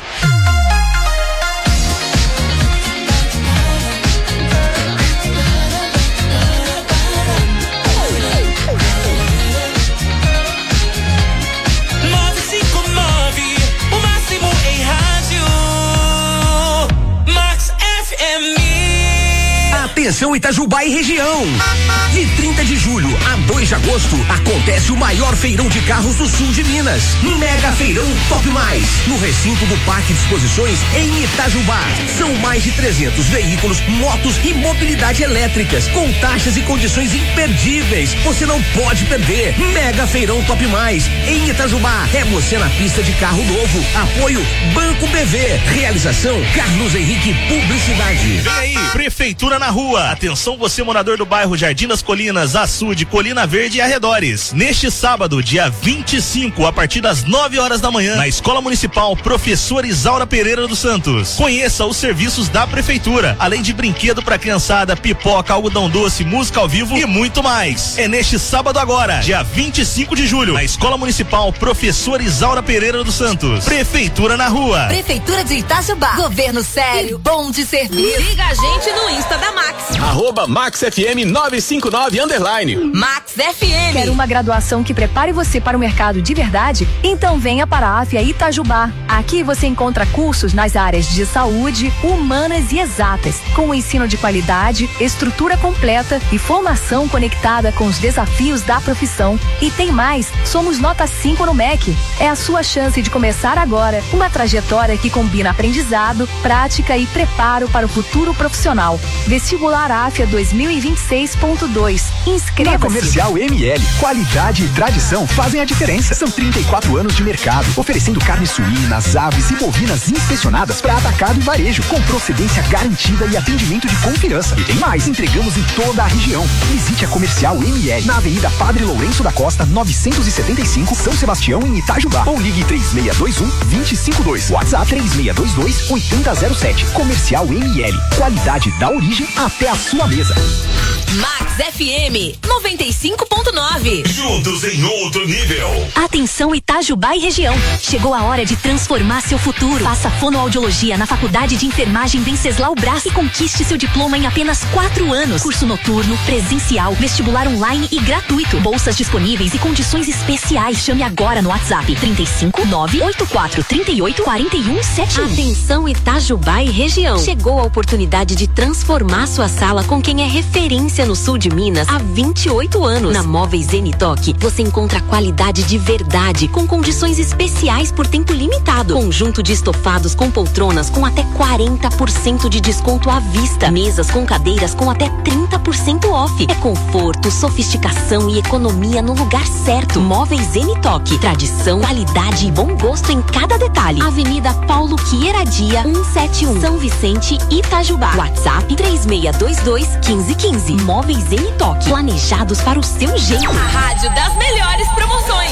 [SPEAKER 19] Atenção Itajubá e região. De trinta de julho a dois de agosto acontece o maior feirão de carros do sul de Minas. Mega Feirão Top Mais, no recinto do Parque de Exposições em Itajubá. São mais de trezentos veículos, motos e mobilidade elétricas com taxas e condições imperdíveis. Você não pode perder. Mega Feirão Top Mais em Itajubá. É você na pista de carro novo. Apoio Banco B V. Realização Carlos Henrique Publicidade.
[SPEAKER 3] Vem aí, Prefeitura na Rua.
[SPEAKER 5] rua. Atenção você morador do bairro Jardim das Colinas, Açude, Colina Verde e arredores. Neste sábado, dia vinte e cinco, a partir das nove horas da manhã, na Escola Municipal Professor Isaura Pereira dos Santos. Conheça os serviços da prefeitura, além de brinquedo pra criançada, pipoca, algodão doce, música ao vivo e muito mais. É neste sábado agora, dia vinte e cinco de julho, na Escola Municipal Professor Isaura Pereira dos Santos. Prefeitura na rua.
[SPEAKER 13] Prefeitura de Itajubá. Governo sério e bom de serviço.
[SPEAKER 16] Siga a gente no Insta da Max.
[SPEAKER 14] Arroba Max F M novecentos e cinquenta e nove underline.
[SPEAKER 13] Max F M.
[SPEAKER 15] Quer uma graduação que prepare você para o mercado de verdade? Então venha para a Afia Itajubá. Aqui você encontra cursos nas áreas de saúde, humanas e exatas, com ensino de qualidade, estrutura completa e formação conectada com os desafios da profissão. E tem mais, somos nota cinco no M E C. É a sua chance de começar agora uma trajetória que combina aprendizado, prática e preparo para o futuro profissional. Vestibular Afia dois mil e vinte e seis ponto dois. Inscreva-se.
[SPEAKER 25] Na Comercial M L, qualidade e tradição fazem a diferença. São trinta e quatro anos de mercado, oferecendo carnes suínas, aves e bovinas inspecionadas para atacado e varejo, com procedência garantida e atendimento de confiança. E tem mais, entregamos em toda a região. Visite a Comercial M L, na Avenida Padre Lourenço da Costa, novecentos e setenta e cinco, São Sebastião, em Itajubá. Ou ligue três seis dois um, dois zero cinco dois. WhatsApp três seis dois dois, oito zero zero sete. Comercial M L. Qualidade da origem até a sua mesa.
[SPEAKER 16] Max F M noventa e cinco ponto nove.
[SPEAKER 4] Juntos em outro nível.
[SPEAKER 26] Atenção Itajubá e região. Chegou a hora de transformar seu futuro. Faça fonoaudiologia na Faculdade de Enfermagem Venceslau Braz e conquiste seu diploma em apenas quatro anos. Curso noturno, presencial, vestibular online e gratuito. Bolsas disponíveis e condições especiais. Chame agora no WhatsApp trinta e cinco, nove oito quatro, trinta e oito, quarenta e um, setenta e um. Atenção Itajubá e região. Chegou a oportunidade de transformar sua sala com quem é referência no sul de Minas há vinte e oito anos. Na Móveis Zenitoque, você encontra qualidade de verdade, com condições especiais por tempo limitado. Conjunto de estofados com poltronas com até quarenta por cento de desconto à vista. Mesas com cadeiras com até trinta por cento off. É conforto, sofisticação e economia no lugar certo. Móveis Zenitoque. Tradição, qualidade e bom gosto em cada detalhe. Avenida Paulo Quieradia, cento e setenta e um, São Vicente, Itajubá. WhatsApp três seis dois dois, um cinco um cinco. Móveis Zenitoque. Planejados para o seu jeito.
[SPEAKER 16] A rádio das melhores promoções.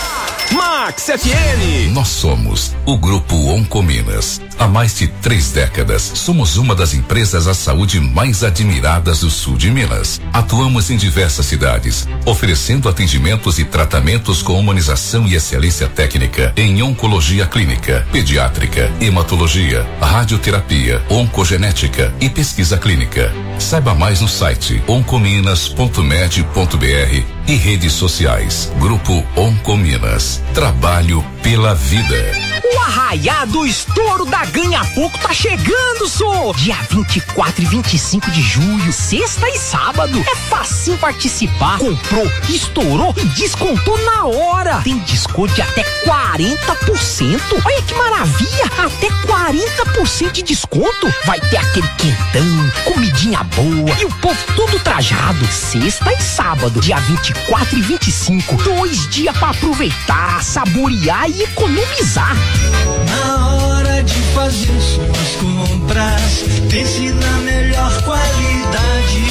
[SPEAKER 14] Max F M.
[SPEAKER 27] Nós somos o Grupo Oncominas. Há mais de três décadas, somos uma das empresas à saúde mais admiradas do sul de Minas. Atuamos em diversas cidades, oferecendo atendimentos e tratamentos com humanização e excelência técnica em oncologia clínica, pediátrica, hematologia, radioterapia, oncogenética e pesquisa clínica. Saiba mais no site oncominas ponto med ponto br e redes sociais. Grupo Oncominas. Trabalho pela vida.
[SPEAKER 19] O arraiado estouro da Ganha Pouco tá chegando, só! Dia vinte e quatro e vinte e cinco de julho, sexta e sábado. É fácil participar. Comprou, estourou e descontou na hora. Tem desconto de até quarenta por cento. Olha que maravilha! Até quarenta por cento de desconto. Vai ter aquele quentão, comidinha boa e o povo todo trajado. Sexta e sábado, dia vinte e quatro e vinte e cinco. Dois dias pra aproveitar, saborear e economizar.
[SPEAKER 28] Na hora de fazer suas compras, pense na melhor qualidade.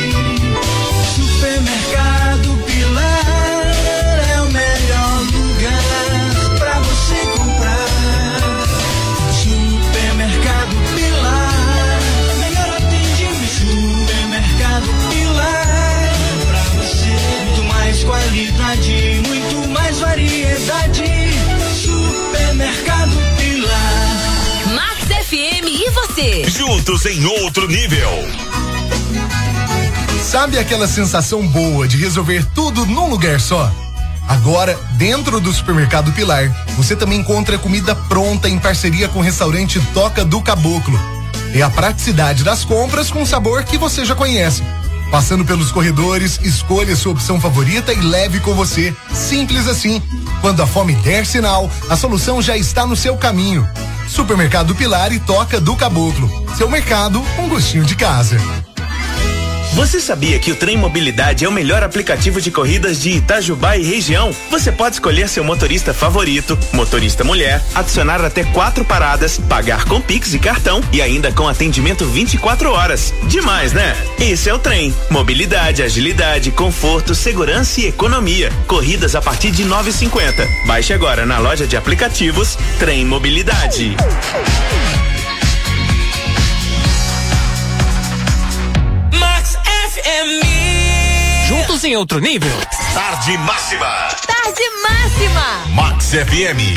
[SPEAKER 28] Supermercado Pilar é o melhor lugar pra você comprar. Supermercado Pilar, melhor atendimento. Supermercado Pilar, pra você muito mais qualidade, muito mais variedade. Supermercado Pilar.
[SPEAKER 16] Max F M e você.
[SPEAKER 4] Juntos em outro nível.
[SPEAKER 8] Sabe aquela sensação boa de resolver tudo num lugar só? Agora, dentro do Supermercado Pilar, você também encontra comida pronta em parceria com o restaurante Toca do Caboclo. É a praticidade das compras com sabor que você já conhece. Passando pelos corredores, escolha sua opção favorita e leve com você. Simples assim. Quando a fome der sinal, a solução já está no seu caminho. Supermercado Pilar e Toca do Caboclo. Seu mercado, um gostinho de casa.
[SPEAKER 6] Você sabia que o Trem Mobilidade é o melhor aplicativo de corridas de Itajubá e região? Você pode escolher seu motorista favorito, motorista mulher, adicionar até quatro paradas, pagar com Pix e cartão e ainda com atendimento vinte e quatro horas. Demais, né? Esse é o Trem. Mobilidade, agilidade, conforto, segurança e economia. Corridas a partir de nove e cinquenta. Baixe agora na loja de aplicativos Trem Mobilidade.
[SPEAKER 2] Juntos em outro nível.
[SPEAKER 4] Tarde máxima.
[SPEAKER 16] Tarde máxima.
[SPEAKER 4] Max F M.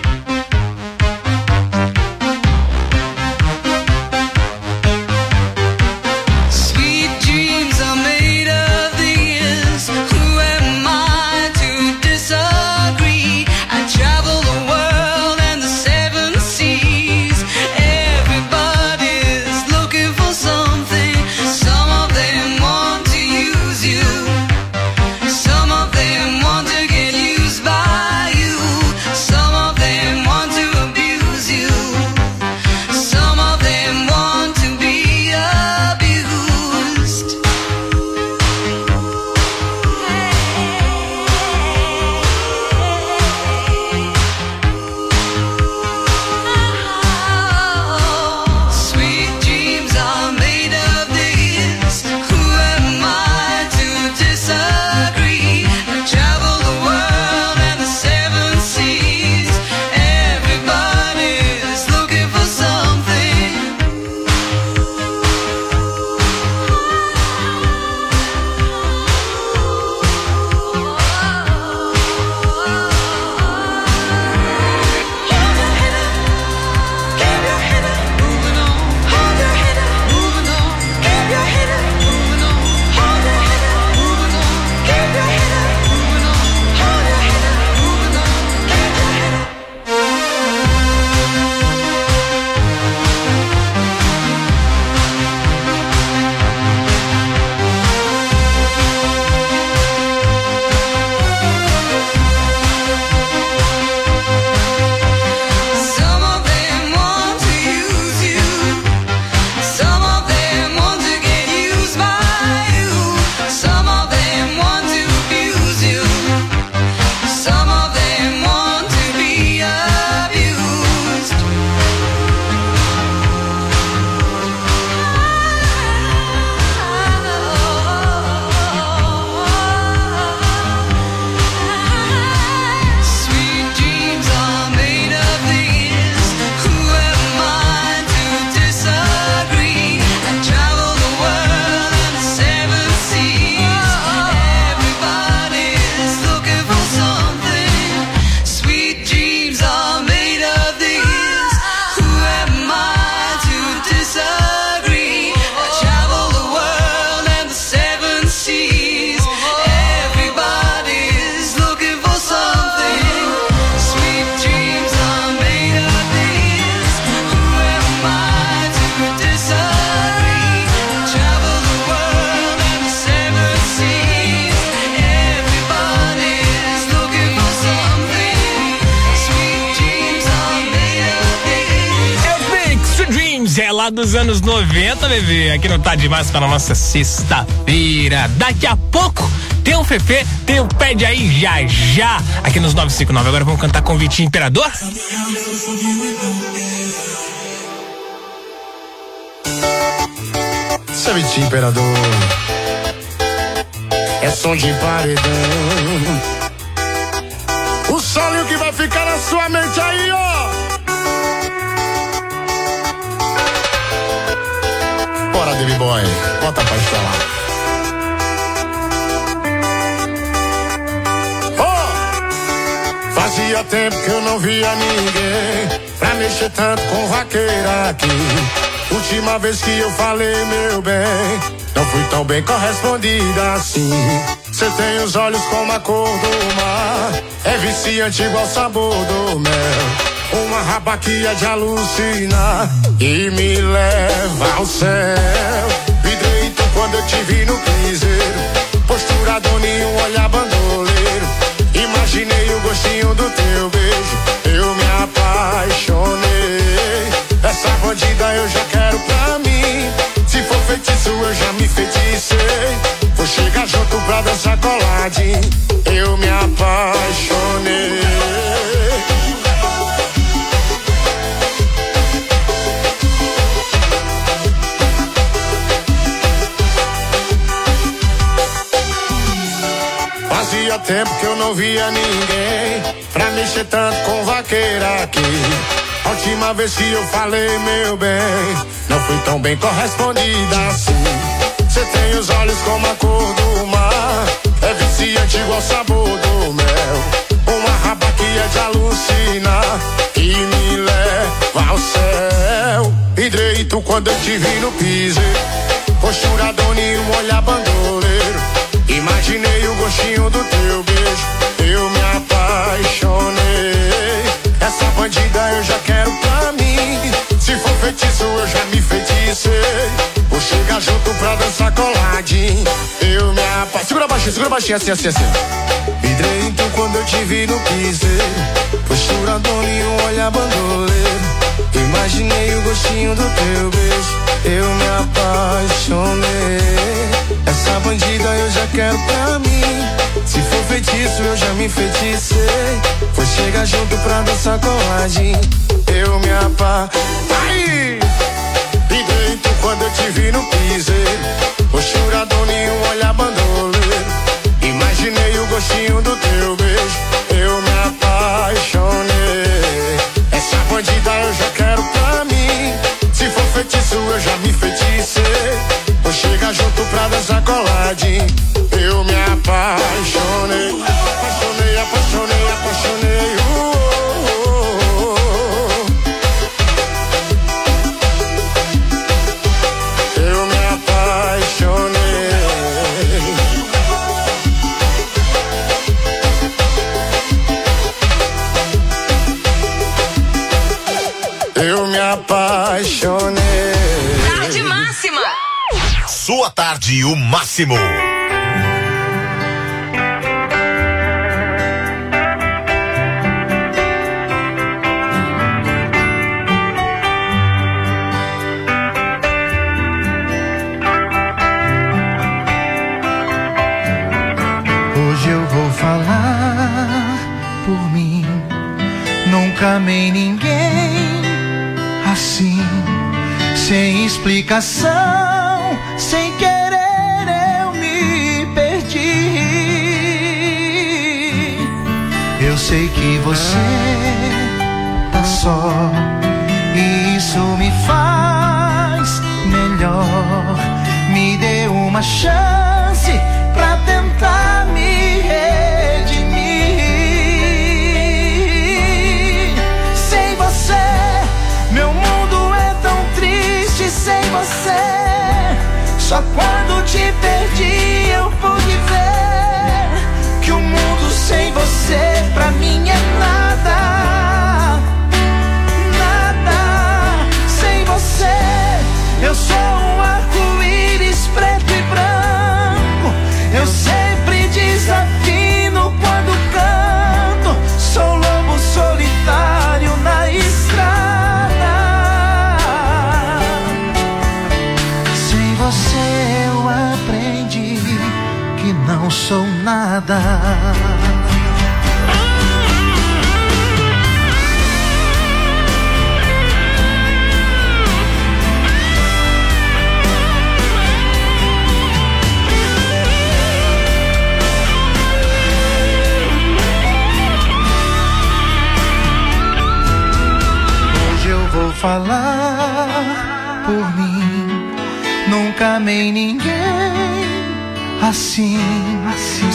[SPEAKER 2] Dos anos noventa, bebê, aqui não tá demais para nossa sexta-feira. Daqui a pouco tem um Fefe, tem um Pede Aí já já aqui nos nove cinco nove. Agora vamos cantar com o Vitinho Imperador.
[SPEAKER 7] Esse é Vitinho Imperador, é som de paredão. O solinho que vai ficar na sua mente aí, ó. Bora, David Boy, bota pra estourar. Oh! Fazia tempo que eu não via ninguém pra mexer tanto com vaqueira aqui. Última vez que eu falei, meu bem, não fui tão bem correspondida assim. Cê tem os olhos como a cor do mar, é viciante igual o sabor do mel. Uma rabaquia de alucinar e me leva ao céu. Vidreito quando eu te vi no piseiro, postura doninho, olhar bandoleiro. Imaginei o gostinho do teu beijo, eu me apaixonei. Essa bandida eu já quero pra mim, se for feitiço eu já me feiticei. pra dançar coladinho. Eu me apaixonei. Fazia tempo que eu não via ninguém pra mexer tanto com vaqueira aqui. A última vez que eu falei, meu bem, não fui tão bem correspondida assim. Cê tem os olhos como a cor do mar, é viciante igual o sabor do mel. Uma raba que é de alucinar, que me leva ao céu. E direito quando eu te vi no piseiro, postura dona um olhar bandoleiro. Imaginei o gostinho do teu beijo, eu me apaixonei. Essa bandida eu já quero pra mim. Se for feitiço eu já me feticei. Vou chegar junto pra dançar coladinho. Eu me apaixonei. Segura baixinho, segura baixinho, assim, assim, assim. Vidrei então quando eu te vi no piseiro, postura dona e um olhar bandoleiro. Imaginei o gostinho do teu beijo, eu me apaixonei. Essa bandida eu já quero pra mim. Se for feitiço eu já me feticei. Vou chegar junto pra dançar coladinho. Eu me apaixonei. E dentro quando eu te vi no piseiro, postura dona e um olhar bandoleiro. Imaginei o gostinho do teu beijo, eu me apaixonei. Essa bandida eu já quero pra mim. Se for feitiço eu já me feticei. Vou chegar junto pra dançar coladinho. Eu me apaixonei. Apaixonei, apaixonei, apaixonei. Uh, uh, uh. Eu me apaixonei. Eu me apaixonei.
[SPEAKER 16] Tarde máxima.
[SPEAKER 4] Sua tarde, o máximo.
[SPEAKER 28] Hoje eu vou falar por mim. Nunca amei ninguém assim, sem explicação, sem querer eu me perdi. Eu sei que você tá só e isso me faz melhor. Me dê uma chance pra tentar me redimir. Sem você, meu mundo é tão triste. Sem você, só quando te perdi eu pude ver que o mundo sem você pra mim é nada, nada. Sem você, eu sou um arco-íris preto e branco. Eu sempre desafino quando canto. Sou lobo solitário na estrada. Sem você eu aprendi que não sou nada. Vou falar por mim. Nunca amei ninguém assim, assim,